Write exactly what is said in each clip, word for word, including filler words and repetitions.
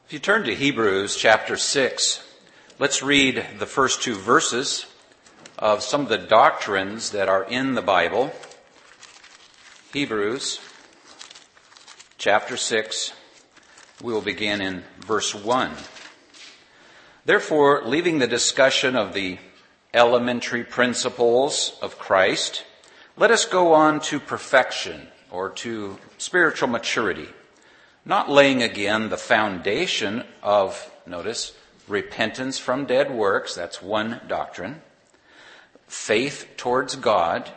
If you turn to Hebrews chapter six, let's read the first two verses of some of the doctrines that are in the Bible. Hebrews chapter six, we will begin in verse one. Therefore, leaving the discussion of the elementary principles of Christ, let us go on to perfection or to spiritual maturity, not laying again the foundation of, notice, repentance from dead works, that's one doctrine, faith towards God,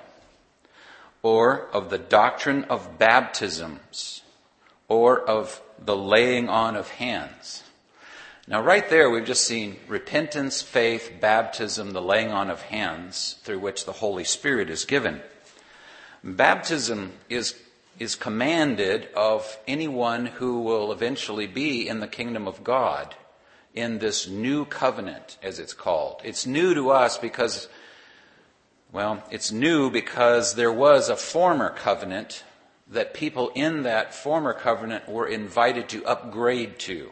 or of the doctrine of baptisms, or of the laying on of hands. Now right there we've just seen repentance, faith, baptism, the laying on of hands through which the Holy Spirit is given. Baptism is is commanded of anyone who will eventually be in the kingdom of God, in this new covenant, as it's called. It's new to us because, well, it's new because there was a former covenant that people in that former covenant were invited to upgrade to.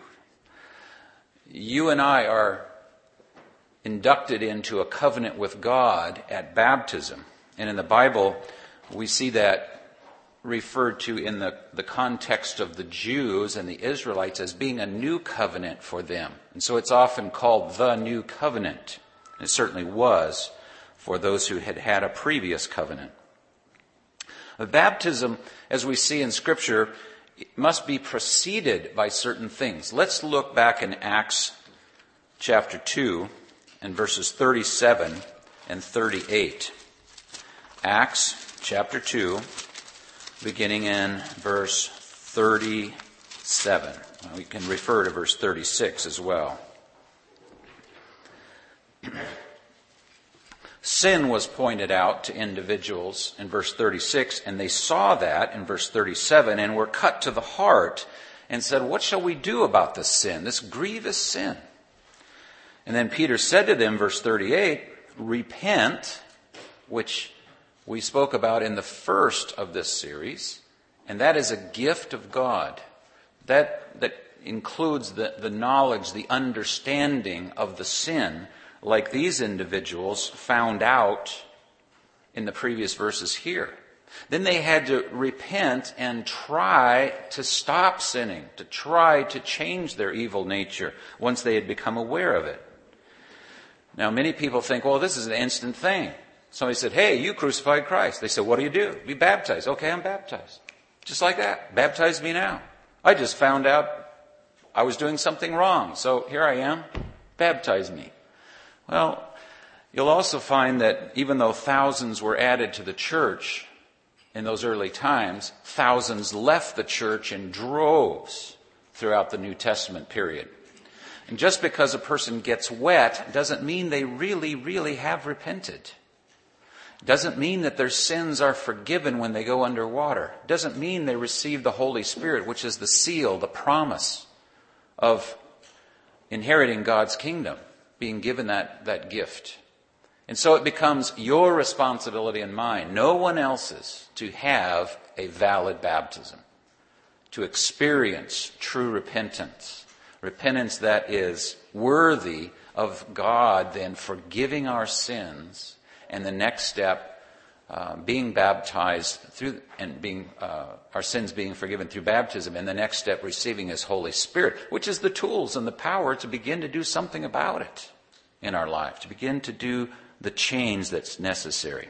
You and I are inducted into a covenant with God at baptism. And in the Bible, we see that referred to in the, the context of the Jews and the Israelites as being a new covenant for them. And so it's often called the new covenant. It certainly was for those who had had a previous covenant. But baptism, as we see in Scripture, must be preceded by certain things. Let's look back in Acts chapter two and verses thirty-seven and thirty-eight. Acts chapter two, beginning in verse thirty-seven. We can refer to verse thirty-six as well. Sin was pointed out to individuals in verse thirty-six, and they saw that in verse thirty-seven and were cut to the heart and said, "What shall we do about this sin, this grievous sin?" And then Peter said to them, verse thirty-eight, "Repent," which we spoke about in the first of this series, and that is a gift of God. That, that includes the, the knowledge, the understanding of the sin, like these individuals found out in the previous verses here. Then they had to repent and try to stop sinning, to try to change their evil nature once they had become aware of it. Now, many people think, well, this is an instant thing. Somebody said, "Hey, you crucified Christ." They said, "What do you do?" "Be baptized." "Okay, I'm baptized." Just like that. Baptize me now. I just found out I was doing something wrong, so here I am. Baptize me. Well, you'll also find that even though thousands were added to the church in those early times, thousands left the church in droves throughout the New Testament period. And just because a person gets wet doesn't mean they really, really have repented. Doesn't mean that their sins are forgiven when they go underwater. Doesn't mean they receive the Holy Spirit, which is the seal, the promise of inheriting God's kingdom, being given that, that gift. And so it becomes your responsibility and mine, no one else's, to have a valid baptism, to experience true repentance. Repentance that is worthy of God then forgiving our sins, and the next step, uh, being baptized through, and being uh, our sins being forgiven through baptism, and the next step, receiving His Holy Spirit, which is the tools and the power to begin to do something about it in our life, to begin to do the change that's necessary.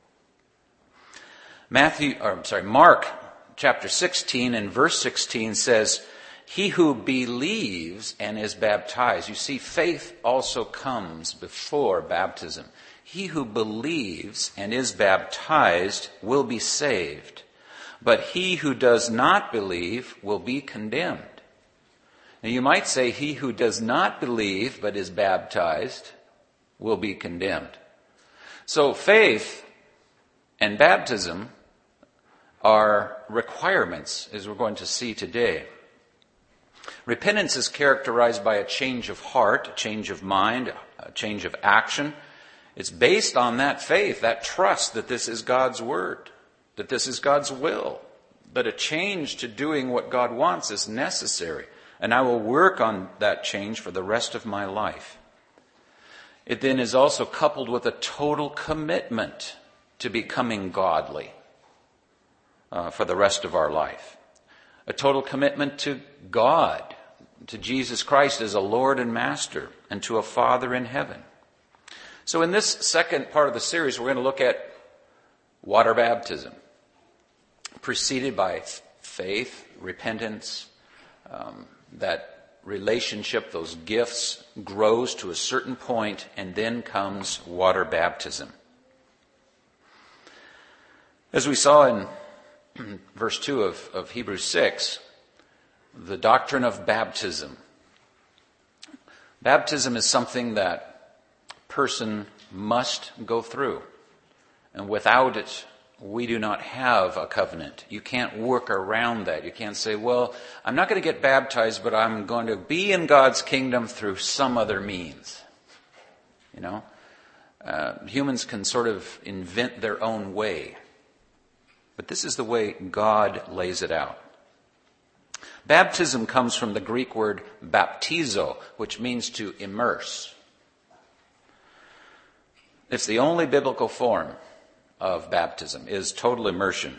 Matthew, or I'm sorry, Mark chapter sixteen and verse sixteen says, "He who believes and is baptized." You see, faith also comes before baptism. He who believes and is baptized will be saved, but he who does not believe will be condemned. Now you might say he who does not believe but is baptized will be condemned. So faith and baptism are requirements, as we're going to see today. Repentance is characterized by a change of heart, a change of mind, a change of action. It's based on that faith, that trust that this is God's word, that this is God's will, that a change to doing what God wants is necessary. And I will work on that change for the rest of my life. It then is also coupled with a total commitment to becoming godly uh, for the rest of our life. A total commitment to God, to Jesus Christ as a Lord and Master, and to a Father in heaven. So in this second part of the series, we're going to look at water baptism, preceded by faith, repentance, um, that relationship, those gifts, grows to a certain point, and then comes water baptism. As we saw in verse two of, of Hebrews six, the doctrine of baptism. Baptism is something that a person must go through. And without it, we do not have a covenant. You can't work around that. You can't say, well, I'm not going to get baptized, but I'm going to be in God's kingdom through some other means. You know, uh, humans can sort of invent their own way. But this is the way God lays it out. Baptism comes from the Greek word baptizo, which means to immerse. It's the only biblical form of baptism, is total immersion.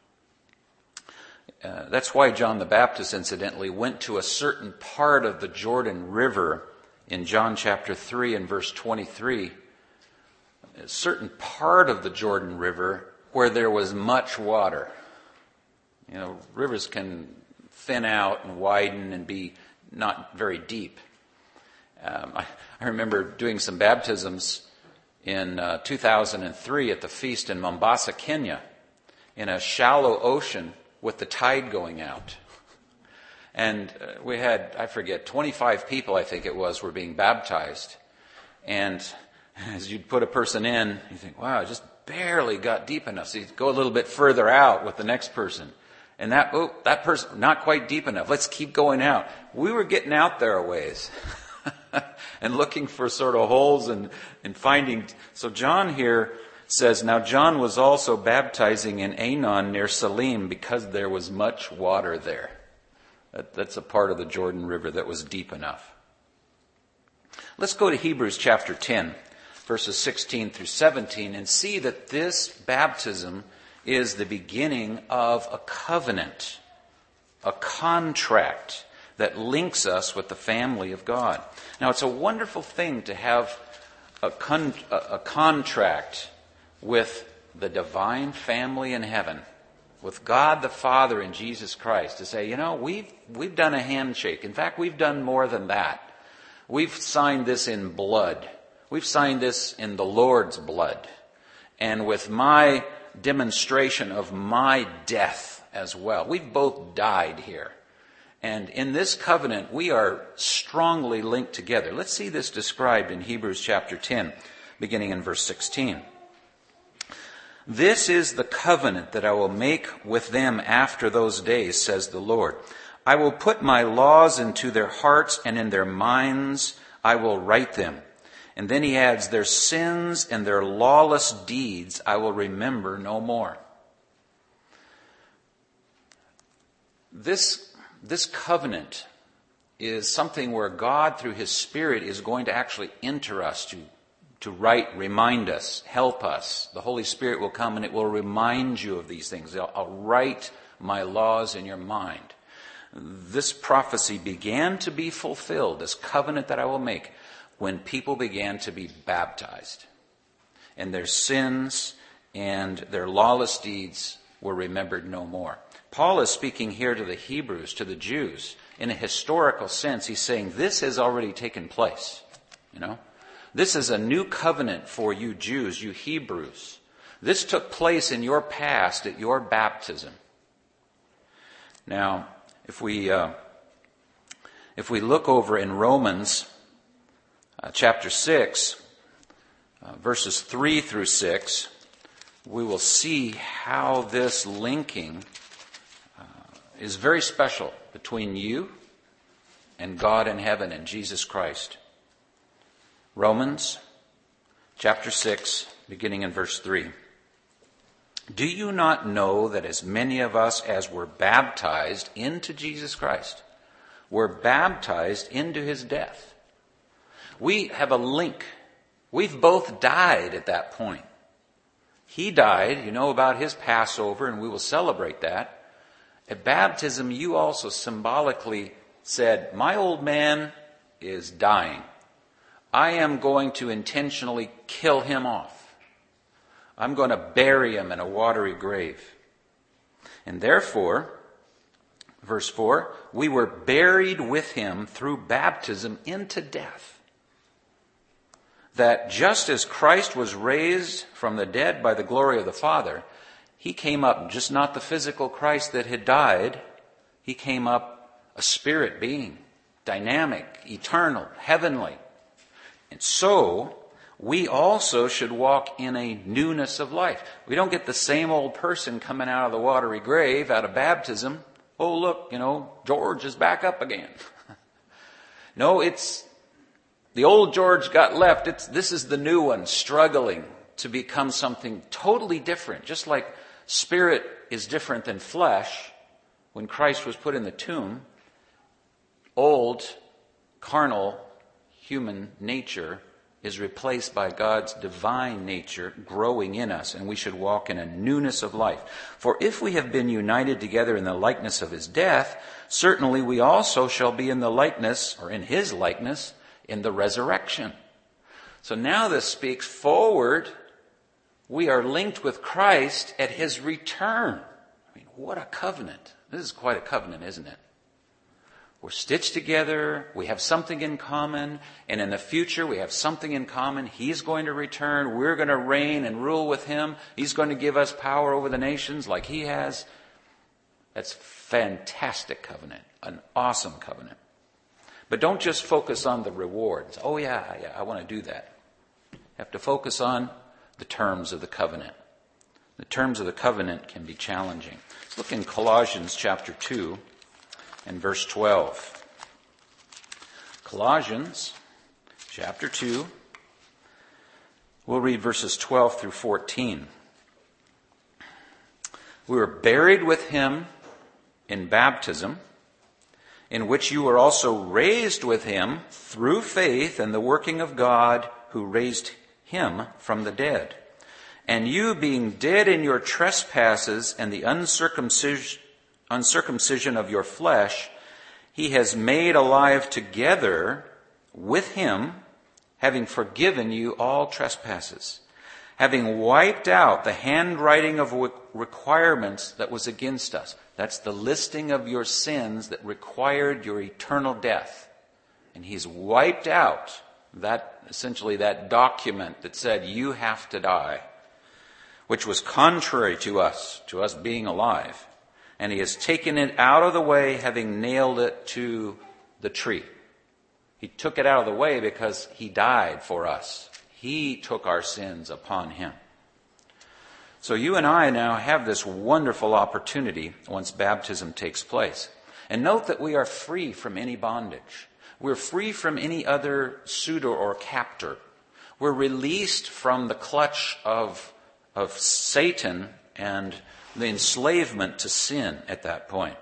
Uh, that's why John the Baptist, incidentally, went to a certain part of the Jordan River in John chapter three and verse twenty-three. A certain part of the Jordan River where there was much water. You know, rivers can thin out and widen and be not very deep. Um, I, I remember doing some baptisms in uh, two thousand three at the feast in Mombasa, Kenya, in a shallow ocean with the tide going out. And uh, we had, I forget, twenty-five people, I think it was, were being baptized. And as you'd put a person in, you think, wow, it just barely got deep enough. So you'd go a little bit further out with the next person. And that, oh, that person, not quite deep enough. Let's keep going out. We were getting out there a ways. And looking for sort of holes and, and finding. So John here says, now John was also baptizing in Aenon near Salim because there was much water there. That, that's a part of the Jordan River that was deep enough. Let's go to Hebrews chapter ten, verses sixteen through seventeen, and see that this baptism is the beginning of a covenant, a contract that links us with the family of God. Now, it's a wonderful thing to have a, con- a contract with the divine family in heaven, with God the Father and Jesus Christ, to say, you know, we've, we've done a handshake. In fact, we've done more than that. We've signed this in blood. We've signed this in the Lord's blood. And with my demonstration of my death as well. We've both died here. And in this covenant, we are strongly linked together. Let's see this described in Hebrews chapter ten, beginning in verse sixteen. This is the covenant that I will make with them after those days, says the Lord. I will put my laws into their hearts, and in their minds I will write them. And then he adds, their sins and their lawless deeds I will remember no more. This, this covenant is something where God, through his Spirit, is going to actually enter us, to, to write, remind us, help us. The Holy Spirit will come and it will remind you of these things. I'll, I'll write my laws in your mind. This prophecy began to be fulfilled, this covenant that I will make, when people began to be baptized. And their sins and their lawless deeds were remembered no more. Paul is speaking here to the Hebrews, to the Jews, in a historical sense. He's saying this has already taken place. You know, this is a new covenant for you Jews, you Hebrews. This took place in your past at your baptism. Now, if we uh, if we look over in Romans uh, chapter six, uh, verses three through six, we will see how this linking uh, is very special between you and God in heaven and Jesus Christ. Romans chapter six, beginning in verse three. Do you not know that as many of us as were baptized into Jesus Christ, were baptized into his death. We have a link. We've both died at that point. He died, you know about his Passover, and we will celebrate that. At baptism, you also symbolically said, my old man is dying. I am going to intentionally kill him off. I'm going to bury him in a watery grave. And therefore, verse four, we were buried with him through baptism into death. That just as Christ was raised from the dead by the glory of the Father, he came up, just not the physical Christ that had died, he came up a spirit being, dynamic, eternal, heavenly. And so, we also should walk in a newness of life. We don't get the same old person coming out of the watery grave, out of baptism. Oh, look, you know, George is back up again. No, it's the old George got left. It's, this is the new one struggling to become something totally different. Just like spirit is different than flesh. When Christ was put in the tomb, old, carnal, human nature is replaced by God's divine nature growing in us, and we should walk in a newness of life. For if we have been united together in the likeness of his death, certainly we also shall be in the likeness, or in his likeness, in the resurrection. So now this speaks forward. We are linked with Christ at his return. I mean, what a covenant. This is quite a covenant, isn't it? We're stitched together. We have something in common. And in the future, we have something in common. He's going to return. We're going to reign and rule with him. He's going to give us power over the nations like he has. That's a fantastic covenant. An awesome covenant. But don't just focus on the rewards. Oh, yeah, yeah, I want to do that. You have to focus on the terms of the covenant. The terms of the covenant can be challenging. Let's look in Colossians chapter two and verse twelve. Colossians chapter two. We'll read verses twelve through fourteen. We were buried with him in baptism, in which you were also raised with him through faith and the working of God who raised him from the dead. And you, being dead in your trespasses and the uncircumcision, uncircumcision of your flesh, he has made alive together with him, having forgiven you all trespasses, having wiped out the handwriting of requirements that was against us. That's the listing of your sins that required your eternal death. And he's wiped out that, essentially that document that said you have to die, which was contrary to us, to us being alive. And he has taken it out of the way, having nailed it to the tree. He took it out of the way because he died for us. He took our sins upon him. So you and I now have this wonderful opportunity once baptism takes place. And note that we are free from any bondage. We're free from any other suitor or captor. We're released from the clutch of, of Satan and the enslavement to sin at that point.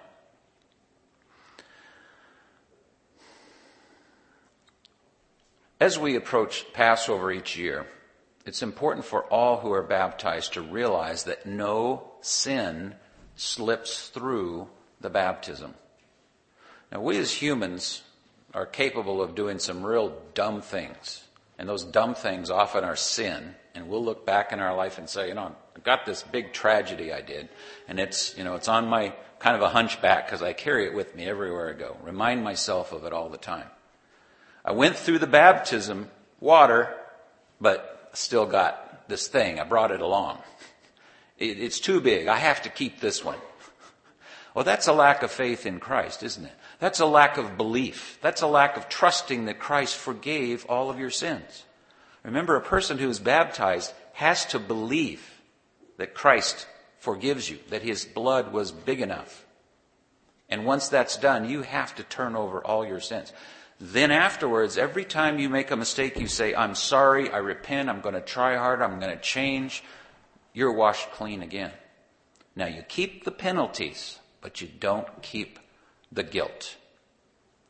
As we approach Passover each year, it's important for all who are baptized to realize that no sin slips through the baptism. Now, we as humans are capable of doing some real dumb things. And those dumb things often are sin. And we'll look back in our life and say, you know, I've got this big tragedy I did. And it's, you know, it's on my kind of a hunchback because I carry it with me everywhere I go. Remind myself of it all the time. I went through the baptism water, but still got this thing. I brought it along. It, it's too big. I have to keep this one. Well, that's a lack of faith in Christ, isn't it? That's a lack of belief. That's a lack of trusting that Christ forgave all of your sins. Remember, a person who is baptized has to believe that Christ forgives you, that his blood was big enough. And once that's done, you have to turn over all your sins. Then afterwards, every time you make a mistake, you say, I'm sorry, I repent, I'm going to try harder, I'm going to change. You're washed clean again. Now, you keep the penalties, but you don't keep the guilt.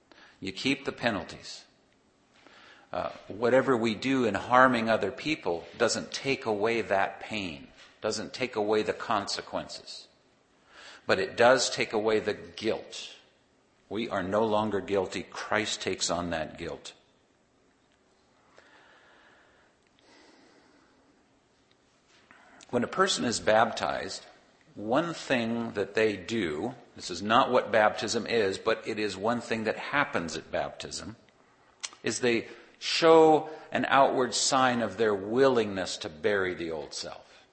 You keep the penalties. Uh, whatever we do in harming other people doesn't take away that pain, doesn't take away the consequences. But it does take away the guilt. We are no longer guilty. Christ takes on that guilt. When a person is baptized, one thing that they do, this is not what baptism is, but it is one thing that happens at baptism, is they show an outward sign of their willingness to bury the old self.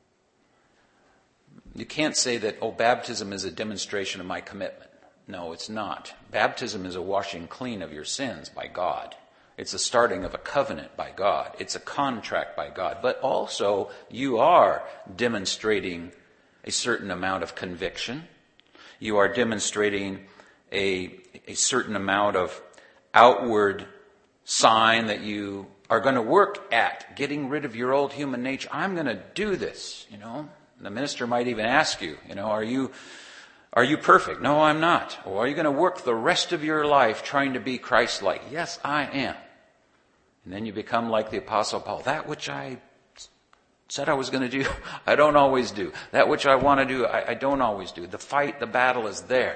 You can't say that, oh, baptism is a demonstration of my commitment. No, it's not. Baptism is a washing clean of your sins by God. It's a starting of a covenant by God. It's a contract by God. But also, you are demonstrating a certain amount of conviction. You are demonstrating a, a certain amount of outward sign that you are going to work at getting rid of your old human nature. I'm going to do this, you know. The minister might even ask you, you know, are you are you perfect? No, I'm not. Or are you going to work the rest of your life trying to be Christ-like? Yes, I am. And then you become like the Apostle Paul. That which I said I was going to do, I don't always do. That which I want to do, I, I don't always do. The fight, the battle is there.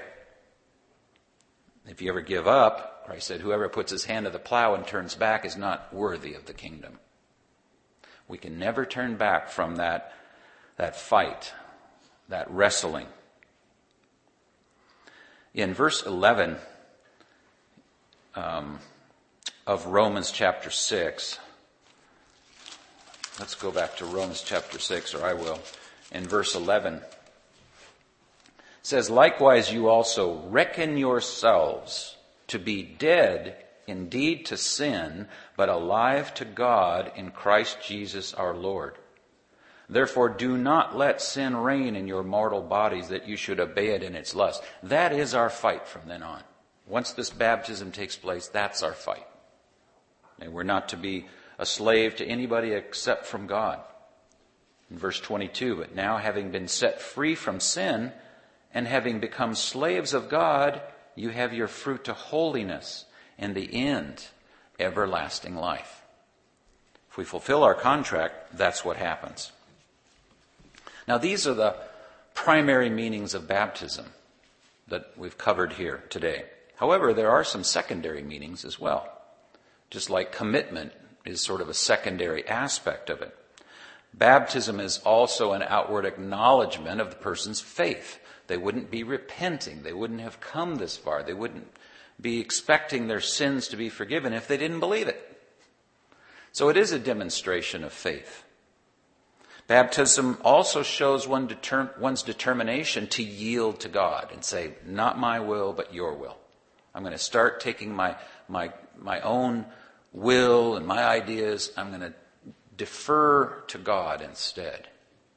If you ever give up, Christ said, whoever puts his hand to the plow and turns back is not worthy of the kingdom. We can never turn back from that, that fight, that wrestling. In verse eleven um, of Romans chapter six, let's go back to Romans chapter six, or I will. In verse eleven, it says, likewise you also reckon yourselves to be dead indeed to sin, but alive to God in Christ Jesus our Lord. Therefore do not let sin reign in your mortal bodies, that you should obey it in its lust. That is our fight from then on. Once this baptism takes place, that's our fight. And we're not to be a slave to anybody except from God. In verse twenty-two, but now having been set free from sin and having become slaves of God, you have your fruit to holiness and the end, everlasting life. If we fulfill our contract, that's what happens. Now, these are the primary meanings of baptism that we've covered here today. However, there are some secondary meanings as well. Just like commitment is sort of a secondary aspect of it. Baptism is also an outward acknowledgement of the person's faith. They wouldn't be repenting. They wouldn't have come this far. They wouldn't be expecting their sins to be forgiven if they didn't believe it. So it is a demonstration of faith. Baptism also shows one deter- one's determination to yield to God and say, not my will, but your will. I'm going to start taking my, my, my own will and my ideas. I'm going to defer to God instead.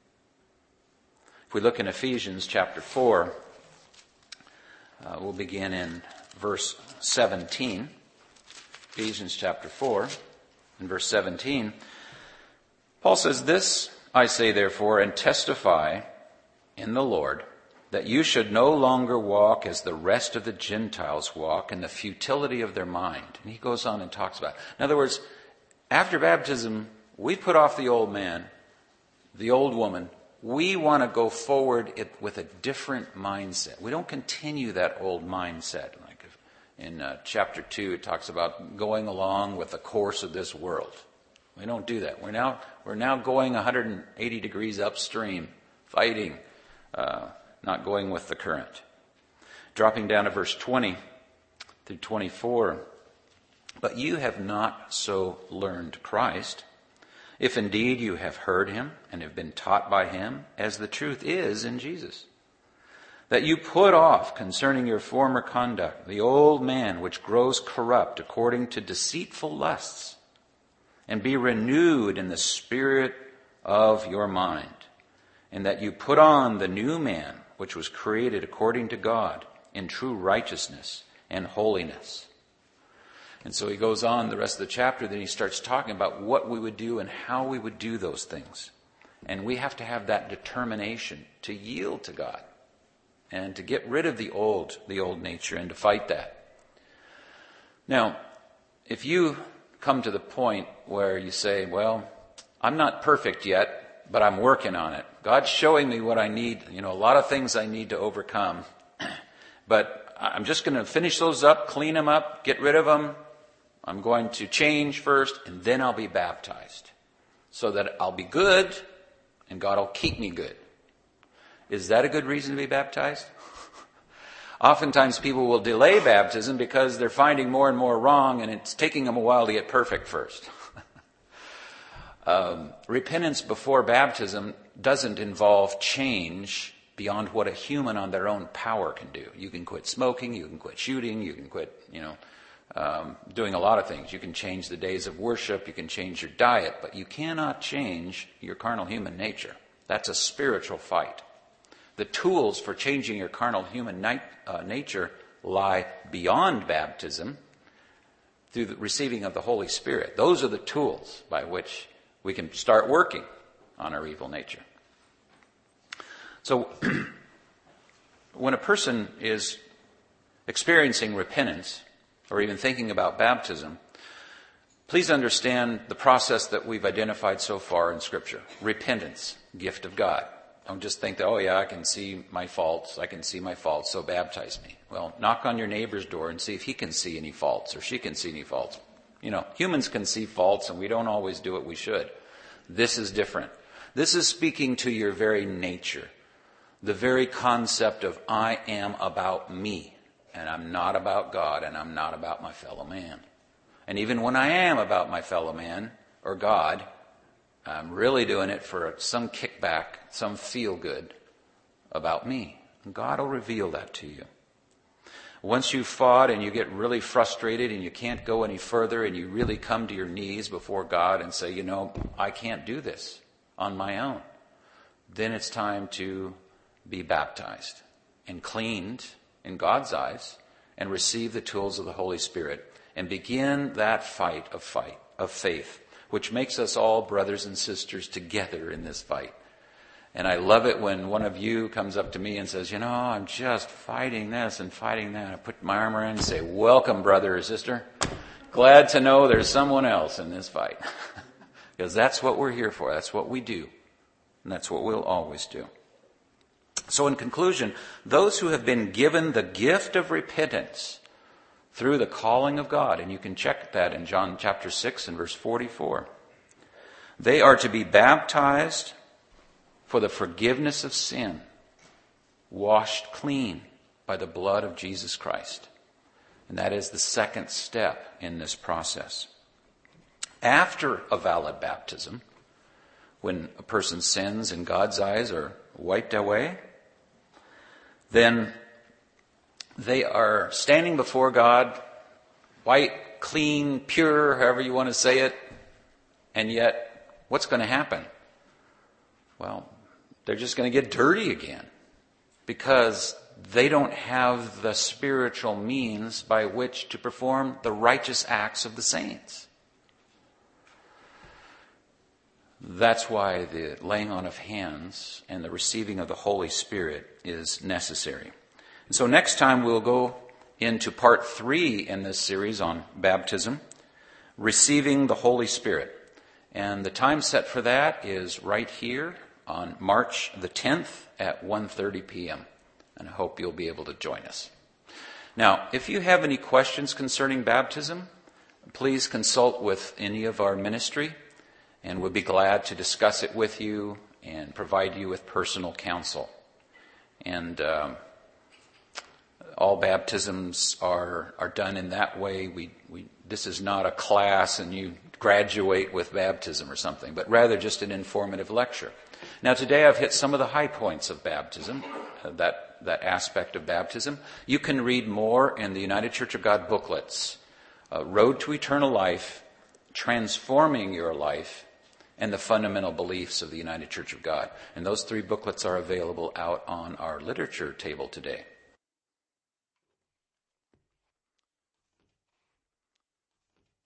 If we look in Ephesians chapter four, uh, we'll begin in verse seventeen. Ephesians chapter four, in verse seventeen. Paul says, this I say therefore, and testify in the Lord, that you should no longer walk as the rest of the Gentiles walk in the futility of their mind. And he goes on and talks about it. In other words, after baptism, we put off the old man, the old woman. We want to go forward it, with a different mindset. We don't continue that old mindset. Like in uh, chapter two, it talks about going along with the course of this world. We don't do that. We're now we're now going one hundred eighty degrees upstream, fighting, uh, not going with the current. Dropping down to verse twenty through twenty-four. But you have not so learned Christ, if indeed you have heard him and have been taught by him, as the truth is in Jesus. That you put off concerning your former conduct the old man which grows corrupt according to deceitful lusts, and be renewed in the spirit of your mind, and that you put on the new man which was created according to God in true righteousness and holiness. And so he goes on the rest of the chapter, then he starts talking about what we would do and how we would do those things. And we have to have that determination to yield to God and to get rid of the old, the old nature and to fight that. Now, if you come to the point where you say, well, I'm not perfect yet, but I'm working on it. God's showing me what I need, you know, a lot of things I need to overcome. But I'm just going to finish those up, clean them up, get rid of them. I'm going to change first, and then I'll be baptized. So that I'll be good, and God will keep me good. Is that a good reason to be baptized? Oftentimes people will delay baptism because they're finding more and more wrong, and it's taking them a while to get perfect first. um, repentance before baptism doesn't involve change beyond what a human on their own power can do. You can quit smoking, you can quit shooting, you can quit, you know, um, doing a lot of things. You can change the days of worship, you can change your diet, but you cannot change your carnal human nature. That's a spiritual fight. The tools for changing your carnal human ni- uh, nature lie beyond baptism through the receiving of the Holy Spirit. Those are the tools by which we can start working on our evil nature. So when a person is experiencing repentance or even thinking about baptism, please understand the process that we've identified so far in Scripture. Repentance, gift of God. Don't just think that, oh yeah, I can see my faults, I can see my faults, so baptize me. Well, knock on your neighbor's door and see if he can see any faults or she can see any faults. You know, humans can see faults and we don't always do what we should. This is different. This is speaking to your very nature. The very concept of I am about me and I'm not about God and I'm not about my fellow man. And even when I am about my fellow man or God, I'm really doing it for some kickback, some feel good about me. And God will reveal that to you. Once you've fought and you get really frustrated and you can't go any further and you really come to your knees before God and say, you know, I can't do this on my own, then it's time to be baptized and cleaned in God's eyes and receive the tools of the Holy Spirit and begin that fight of fight of faith, which makes us all brothers and sisters together in this fight. And I love it when one of you comes up to me and says, you know, I'm just fighting this and fighting that. I put my arm around and say, welcome, brother or sister. Glad to know there's someone else in this fight. Because that's what we're here for. That's what we do. And that's what we'll always do. So in conclusion, those who have been given the gift of repentance through the calling of God, and you can check that in John chapter six and verse forty-four, they are to be baptized for the forgiveness of sin, washed clean by the blood of Jesus Christ. And that is the second step in this process. After a valid baptism, when a person's sins in God's eyes are wiped away, then they are standing before God, white, clean, pure, however you want to say it. And yet, what's going to happen? Well, they're just going to get dirty again because they don't have the spiritual means by which to perform the righteous acts of the saints. That's why the laying on of hands and the receiving of the Holy Spirit is necessary. And so next time we'll go into part three in this series on baptism, receiving the Holy Spirit. And the time set for that is right here on March the tenth at one thirty p.m. And I hope you'll be able to join us. Now, if you have any questions concerning baptism, please consult with any of our ministry, and we'll be glad to discuss it with you and provide you with personal counsel. And um, all baptisms are are done in that way. We we this is not a class and you graduate with baptism or something, but rather just an informative lecture. Now today I've hit some of the high points of baptism, uh, that that aspect of baptism. You can read more in the United Church of God booklets, uh, Road to Eternal Life, Transforming Your Life, and the Fundamental Beliefs of the United Church of God. And those three booklets are available out on our literature table today.